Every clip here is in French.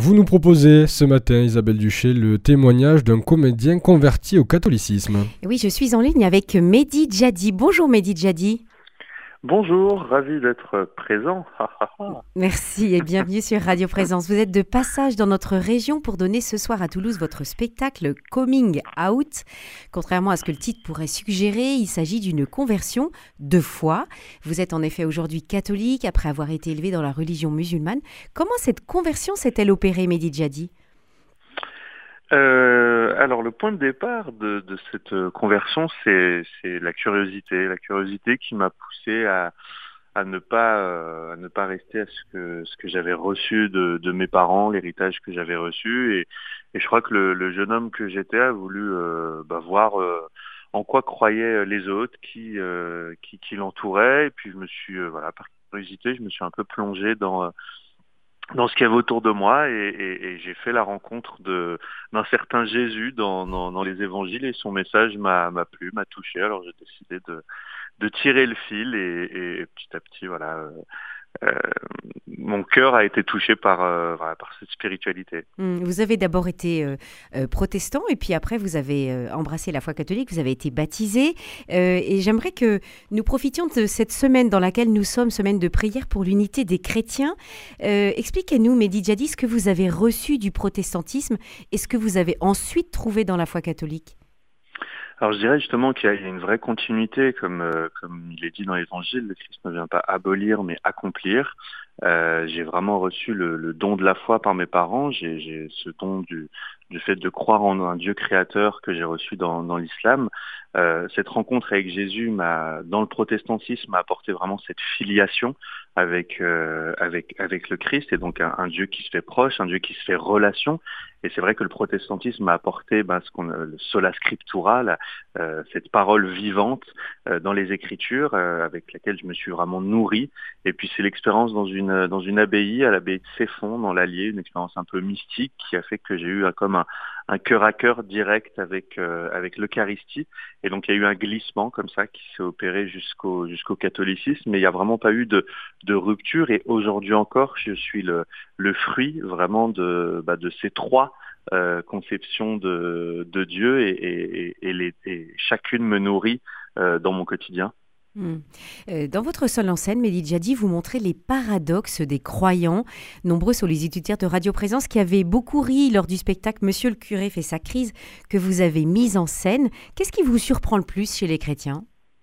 Vous nous proposez ce matin, Isabelle Duché, le témoignage d'un comédien converti au catholicisme. Oui, je suis en ligne avec Mehdi Djadi. Bonjour Mehdi Djadi. Bonjour, ravi d'être présent. Merci et bienvenue sur Radio Présence. Vous êtes de passage dans notre région pour donner ce soir à Toulouse votre spectacle Coming Out. Contrairement à ce que le titre pourrait suggérer, il s'agit d'une conversion de foi. Vous êtes en effet aujourd'hui catholique après avoir été élevé dans la religion musulmane. Comment cette conversion s'est-elle opérée, Mehdi Djadi ? Alors le point de départ de cette conversion, c'est la curiosité qui m'a poussé à ne pas rester à ce que j'avais reçu de mes parents, l'héritage que j'avais reçu, et je crois que le jeune homme que j'étais a voulu voir en quoi croyaient les autres, qui l'entouraient, et puis je me suis par curiosité, je me suis un peu plongé dans ce qu'il y avait autour de moi, et j'ai fait la rencontre d'un certain Jésus dans les évangiles, et son message m'a plu, m'a touché. Alors j'ai décidé de tirer le fil, et petit à petit, euh, mon cœur a été touché par cette spiritualité. Vous avez d'abord été protestant et puis après vous avez embrassé la foi catholique, vous avez été baptisé et j'aimerais que nous profitions de cette semaine dans laquelle nous sommes, semaine de prière pour l'unité des chrétiens. Expliquez-nous, Mehdi Djadi, ce que vous avez reçu du protestantisme et ce que vous avez ensuite trouvé dans la foi catholique. Alors je dirais justement qu'il y a une vraie continuité, comme il est dit dans l'Évangile, le Christ ne vient pas abolir mais accomplir. J'ai vraiment reçu le don de la foi par mes parents. J'ai ce don du fait de croire en un Dieu créateur que j'ai reçu dans l'islam. Cette rencontre avec Jésus dans le protestantisme m'a apporté vraiment cette filiation avec le Christ, et donc un Dieu qui se fait proche, un Dieu qui se fait relation. Et c'est vrai que le protestantisme m'a apporté le sola scriptura, cette parole vivante dans les Écritures, avec laquelle je me suis vraiment nourri. Et puis c'est l'expérience dans une abbaye, à l'abbaye de Ceffonds, dans l'Allier, une expérience un peu mystique qui a fait que j'ai eu comme un cœur à cœur direct avec l'Eucharistie. Et donc il y a eu un glissement comme ça qui s'est opéré jusqu'au catholicisme, mais il n'y a vraiment pas eu de rupture. Et aujourd'hui encore, je suis le fruit vraiment de ces trois conceptions de Dieu, et chacune me nourrit dans mon quotidien. Dans votre seule en scène, Mehdi Djadi, vous montrez les paradoxes des croyants. Nombreux sont les auditeurs de Radio Présence qui avaient beaucoup ri lors du spectacle Monsieur le curé fait sa crise que vous avez mis en scène. Qu'est-ce qui vous surprend le plus chez les chrétiens ?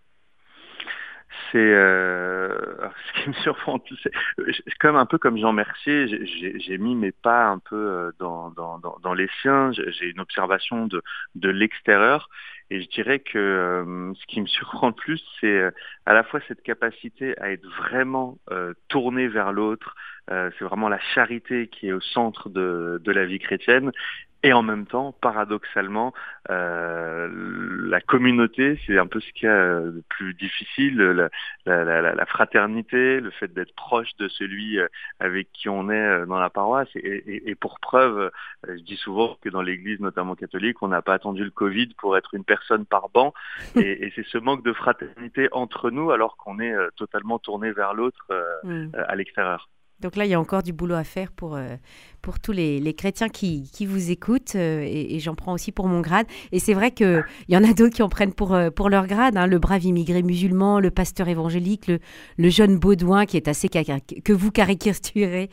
Ce qui me surprend, c'est comme un peu comme Jean Mercier, j'ai mis mes pas un peu dans les siens. J'ai une observation de l'extérieur, et je dirais que ce qui me surprend le plus, c'est à la fois cette capacité à être vraiment tourné vers l'autre. C'est vraiment la charité qui est au centre de la vie chrétienne. Et en même temps, paradoxalement, la communauté, c'est un peu ce qu'il y a de plus difficile, la fraternité, le fait d'être proche de celui avec qui on est dans la paroisse. Et pour preuve, je dis souvent que dans l'Église, notamment catholique, on n'a pas attendu le Covid pour être une personne par banc. Et c'est ce manque de fraternité entre nous, alors qu'on est totalement tourné vers l'autre à l'extérieur. Donc là, il y a encore du boulot à faire pour tous les chrétiens qui vous écoutent, et j'en prends aussi pour mon grade. Et c'est vrai qu'il y en a d'autres qui en prennent pour leur grade, hein, le brave immigré musulman, le pasteur évangélique, le jeune Baudouin qui est assez que vous caricaturez,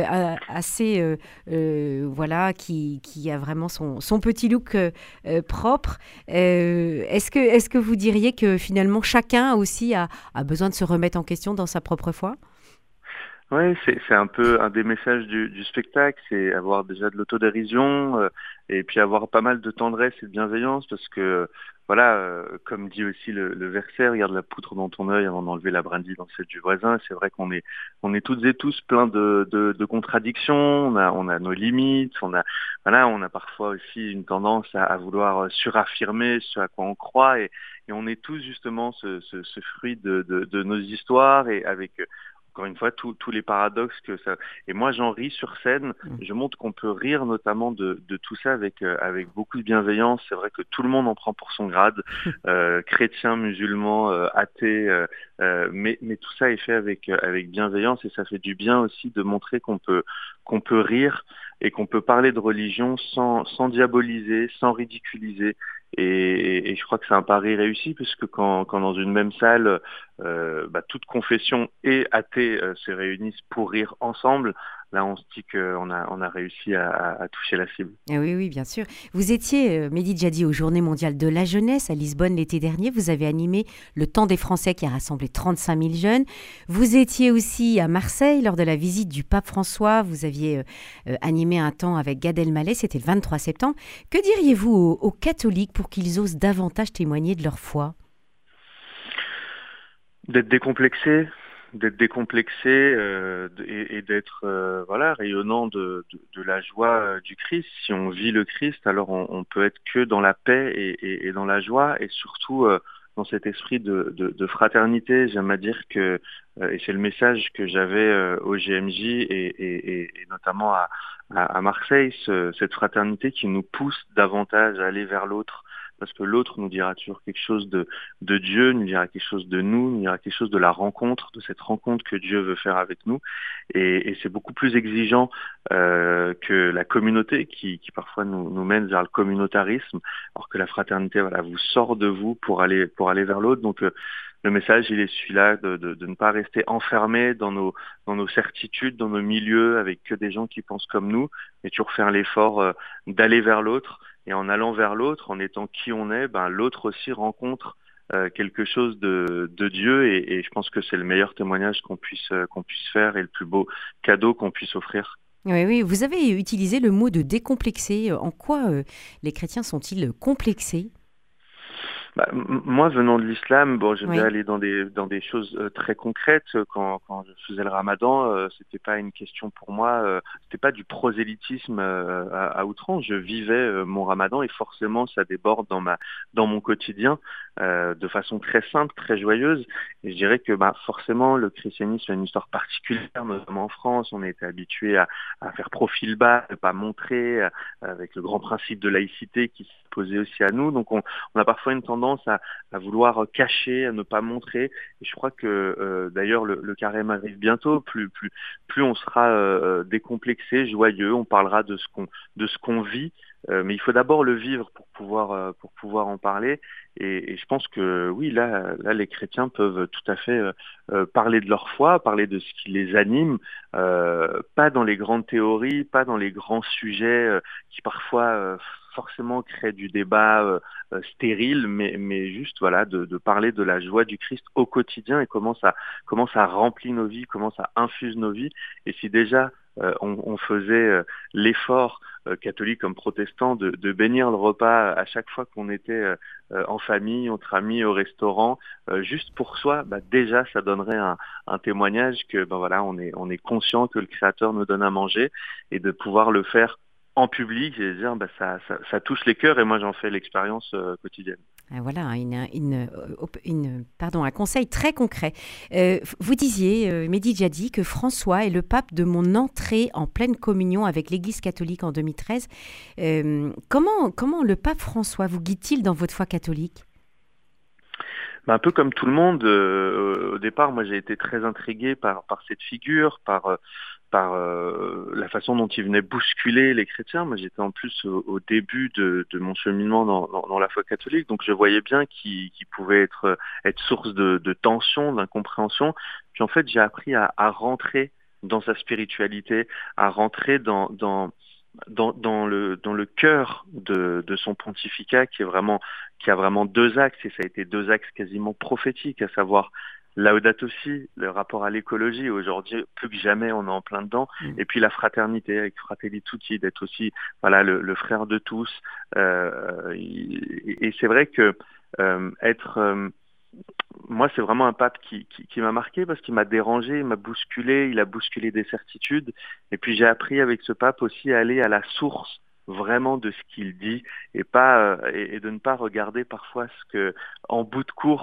qui a vraiment son petit look propre. Est-ce que vous diriez que finalement chacun aussi a besoin de se remettre en question dans sa propre foi ? Oui, c'est un peu un des messages du spectacle, c'est avoir déjà de l'autodérision, et puis avoir pas mal de tendresse et de bienveillance, parce que comme dit aussi le verset, regarde la poutre dans ton œil avant d'enlever la brindille dans celle du voisin. C'est vrai qu'on est toutes et tous pleins de contradictions. On a nos limites. On a parfois aussi une tendance à vouloir surafirmer ce à quoi on croit, et on est tous justement ce fruit de nos histoires, et avec encore une fois, tous les paradoxes que ça... Et moi, j'en ris sur scène. Je montre qu'on peut rire notamment de tout ça avec beaucoup de bienveillance. C'est vrai que tout le monde en prend pour son grade, chrétiens, musulmans, athées, mais tout ça est fait avec bienveillance et ça fait du bien aussi de montrer qu'on peut rire et qu'on peut parler de religion sans diaboliser, sans ridiculiser. Et je crois que c'est un pari réussi puisque quand dans une même salle, toute confession et athée se réunissent pour rire ensemble, là on se dit qu'on a réussi à toucher la cible. Oui, oui, bien sûr. Vous étiez, Mehdi Djadi, aux Journées mondiales de la jeunesse à Lisbonne l'été dernier. Vous avez animé le Temps des Français qui a rassemblé 35 000 jeunes. Vous étiez aussi à Marseille lors de la visite du pape François. Vous aviez animé un temps avec Gad Elmaleh, c'était le 23 septembre. Que diriez-vous aux catholiques pour qu'ils osent davantage témoigner de leur foi ? D'être décomplexé et d'être rayonnant de la joie du Christ. Si on vit le Christ, alors on peut être que dans la paix et dans la joie et surtout dans cet esprit de fraternité. J'aime à dire que, et c'est le message que j'avais au GMJ et notamment à Marseille, cette fraternité qui nous pousse davantage à aller vers l'autre. Parce que l'autre nous dira toujours quelque chose de Dieu, nous dira quelque chose de nous dira quelque chose de la rencontre, de cette rencontre que Dieu veut faire avec nous. Et c'est beaucoup plus exigeant que la communauté qui parfois nous mène vers le communautarisme, alors que la fraternité vous sort de vous pour aller vers l'autre. Donc le message, il est celui-là de ne pas rester enfermé dans nos certitudes, dans nos milieux, avec que des gens qui pensent comme nous, mais toujours faire l'effort d'aller vers l'autre. Et en allant vers l'autre, en étant qui on est, l'autre aussi rencontre quelque chose de Dieu. Et je pense que c'est le meilleur témoignage qu'on puisse faire et le plus beau cadeau qu'on puisse offrir. Oui, oui, vous avez utilisé le mot de décomplexer. En quoi les chrétiens sont-ils complexés ? Moi, venant de l'islam, j'aime bien aller dans des choses très concrètes. Quand je faisais le ramadan, c'était pas une question pour moi, c'était pas du prosélytisme à outrance. Je vivais mon ramadan et forcément ça déborde dans mon quotidien de façon très simple, très joyeuse. Et je dirais que forcément le christianisme a une histoire particulière, notamment en France. On a été habitué à faire profil bas, ne pas montrer, avec le grand principe de laïcité qui s'est posé aussi à nous. Donc on a parfois une tendance à vouloir cacher, à ne pas montrer. Et je crois que d'ailleurs le carême arrive bientôt. Plus on sera décomplexé, joyeux, on parlera de ce qu'on vit. Mais il faut d'abord le vivre pour pouvoir en parler. Et je pense que oui, là, les chrétiens peuvent tout à fait parler de leur foi, parler de ce qui les anime, pas dans les grandes théories, pas dans les grands sujets qui parfois forcément créent du débat stérile, mais juste de parler de la joie du Christ au quotidien et comment ça remplit nos vies, comment ça infuse nos vies. Et si déjà on faisait l'effort, catholique comme protestant, de bénir le repas à chaque fois qu'on était en famille, entre amis, au restaurant, juste pour soi, déjà ça donnerait un témoignage que on est conscient que le Créateur nous donne à manger, et de pouvoir le faire en public, et dire ça touche les cœurs, et moi j'en fais l'expérience quotidienne. Voilà, un conseil très concret. Vous disiez, Mehdi Djadi, que François est le pape de mon entrée en pleine communion avec l'Église catholique en 2013. Comment le pape François vous guide-t-il dans votre foi catholique ? Un peu comme tout le monde, au départ, moi j'ai été très intrigué par cette figure, par la façon dont il venait bousculer les chrétiens. Moi j'étais en plus au début de mon cheminement dans la foi catholique, donc je voyais bien qu'il pouvait être source de tension, d'incompréhension. Puis en fait j'ai appris à rentrer dans sa spiritualité, à rentrer dans le cœur de son pontificat qui a vraiment deux axes, et ça a été deux axes quasiment prophétiques, à savoir Laudato Si, le rapport à l'écologie. Aujourd'hui, plus que jamais, on est en plein dedans. Et puis la fraternité, avec Fratelli Tutti, d'être aussi le frère de tous. Et c'est vrai que moi, c'est vraiment un pape qui m'a marqué, parce qu'il m'a dérangé, il m'a bousculé, il a bousculé des certitudes. Et puis j'ai appris avec ce pape aussi à aller à la source vraiment de ce qu'il dit, et de ne pas regarder parfois ce que, en bout de course,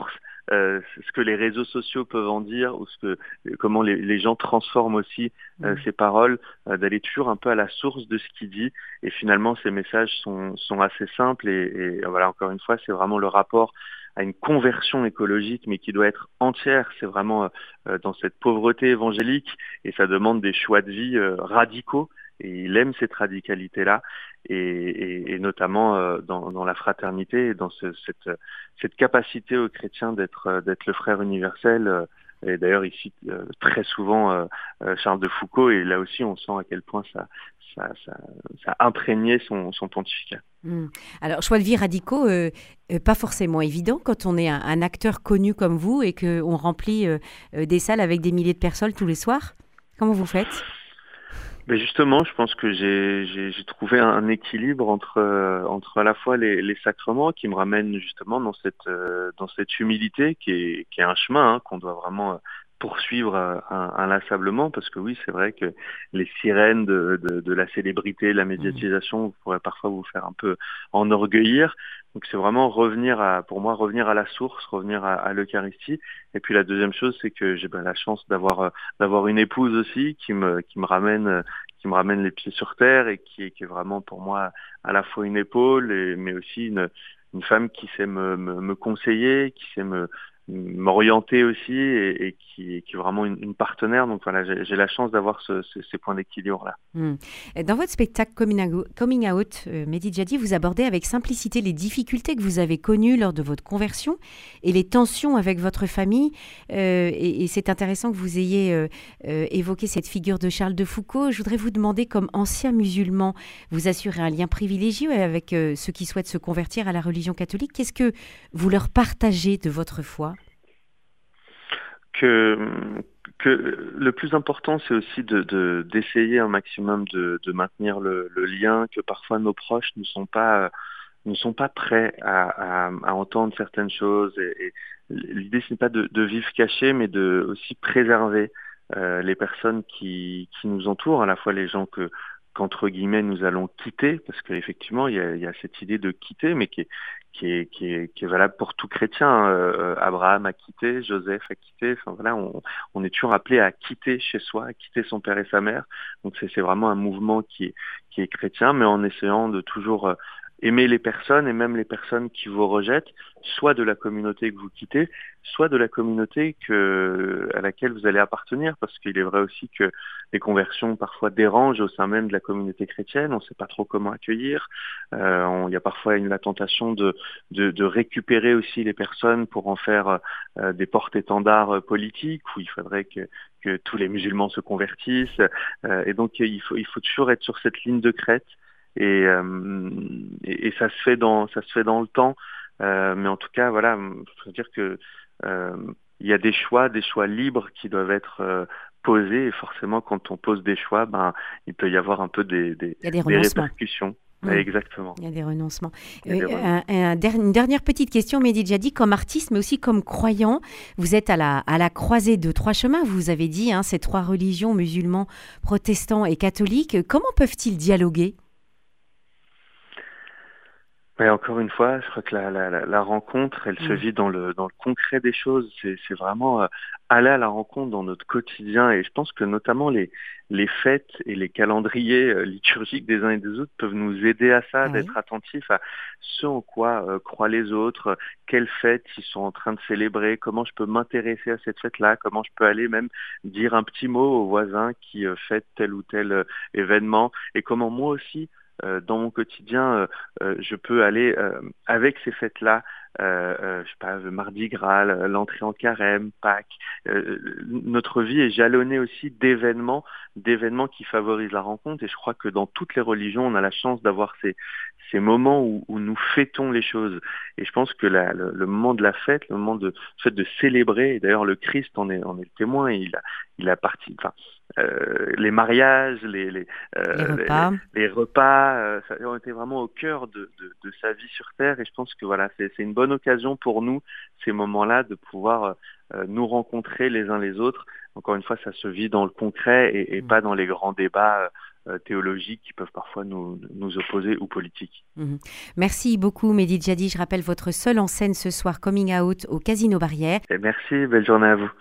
ce que les réseaux sociaux peuvent en dire ou comment les gens transforment aussi ces paroles, d'aller toujours un peu à la source de ce qu'il dit. Et finalement, ces messages sont assez simples et voilà, encore une fois, c'est vraiment le rapport à une conversion écologique, mais qui doit être entière. C'est vraiment dans cette pauvreté évangélique et ça demande des choix de vie radicaux. Et il aime cette radicalité-là, et notamment dans la fraternité, et dans cette capacité aux chrétiens d'être le frère universel. Et d'ailleurs, il cite très souvent Charles de Foucault, et là aussi, on sent à quel point ça a imprégné son pontificat. Alors, choix de vie radicaux, pas forcément évident quand on est un acteur connu comme vous et qu'on remplit des salles avec des milliers de personnes tous les soirs. Comment vous faites ? Mais justement, je pense que j'ai trouvé un équilibre entre à la fois les sacrements qui me ramènent justement dans cette humilité qui est un chemin qu'on doit vraiment poursuivre inlassablement, parce que oui, c'est vrai que les sirènes de la célébrité, de la médiatisation, pourraient parfois vous faire un peu enorgueillir. Donc c'est vraiment pour moi revenir à la source, revenir à l'Eucharistie. Et puis la deuxième chose, c'est que j'ai la chance d'avoir une épouse aussi qui me ramène les pieds sur terre et qui est vraiment pour moi à la fois une épaule mais aussi une femme qui sait me conseiller, qui sait m'orienter aussi et qui est vraiment une partenaire. Donc voilà, j'ai la chance d'avoir ces points d'équilibre-là. Dans votre spectacle Coming Out, Mehdi Djadi, vous abordez avec simplicité les difficultés que vous avez connues lors de votre conversion et les tensions avec votre famille. Et c'est intéressant que vous ayez évoqué cette figure de Charles de Foucault. Je voudrais vous demander, comme ancien musulman, vous assurez un lien privilégié avec ceux qui souhaitent se convertir à la religion catholique. Qu'est-ce que vous leur partagez de votre foi ? Que le plus important, c'est aussi d'essayer un maximum de maintenir le lien, que parfois nos proches ne sont pas prêts à entendre certaines choses. Et l'idée, ce n'est pas de vivre caché, mais de aussi préserver les personnes qui nous entourent, à la fois les gens qu'entre guillemets nous allons quitter, parce qu'effectivement il y a cette idée de quitter, mais qui est valable pour tout chrétien. Abraham a quitté, Joseph a quitté. Enfin voilà, on est toujours appelé à quitter chez soi, à quitter son père et sa mère. Donc c'est vraiment un mouvement qui est chrétien, mais en essayant de toujours aimer les personnes, et même les personnes qui vous rejettent, soit de la communauté que vous quittez, soit de la communauté à laquelle vous allez appartenir, parce qu'il est vrai aussi que les conversions parfois dérangent au sein même de la communauté chrétienne. On ne sait pas trop comment accueillir. Il y a parfois la tentation de récupérer aussi les personnes pour en faire des porte-étendards politiques, où il faudrait que tous les musulmans se convertissent. Et donc il faut toujours être sur cette ligne de crête. Et ça se fait dans le temps, mais en tout cas voilà, je veux dire que il y a des choix libres qui doivent être posés, et forcément quand on pose des choix, il peut y avoir un peu des répercussions. Exactement. Il y a des renoncements. Une dernière petite question, Mehdi Djadi, comme artiste, mais aussi comme croyant, vous êtes à la croisée de trois chemins. Vous avez dit, ces trois religions, musulmans, protestants et catholiques. Comment peuvent-ils dialoguer ? Ouais, encore une fois, je crois que la rencontre, elle se vit dans le concret des choses. C'est vraiment aller à la rencontre dans notre quotidien. Et je pense que notamment les fêtes et les calendriers liturgiques des uns et des autres peuvent nous aider à ça, d'être attentifs à ce en quoi croient les autres, quelles fêtes ils sont en train de célébrer, comment je peux m'intéresser à cette fête-là, comment je peux aller même dire un petit mot aux voisins qui fêtent tel ou tel événement, et comment moi aussi, dans mon quotidien, je peux aller avec ces fêtes-là, je sais pas, Mardi Gras, l'entrée en carême, Pâques. Notre vie est jalonnée aussi d'événements qui favorisent la rencontre, et je crois que dans toutes les religions, on a la chance d'avoir ces moments où nous fêtons les choses. Et je pense que le moment de la fête, le moment de célébrer, et d'ailleurs le Christ en est le témoin, il a parti, les mariages, les repas, ça ont été vraiment au cœur de sa vie sur Terre. Et je pense que voilà, c'est une bonne occasion pour nous, ces moments-là, de pouvoir nous rencontrer les uns les autres. Encore une fois, ça se vit dans le concret et pas dans les grands débats théologiques qui peuvent parfois nous opposer ou politiques. Merci beaucoup Mehdi Djadi. Je rappelle votre seule en scène ce soir, Coming Out au Casino Barrière. Et merci, belle journée à vous.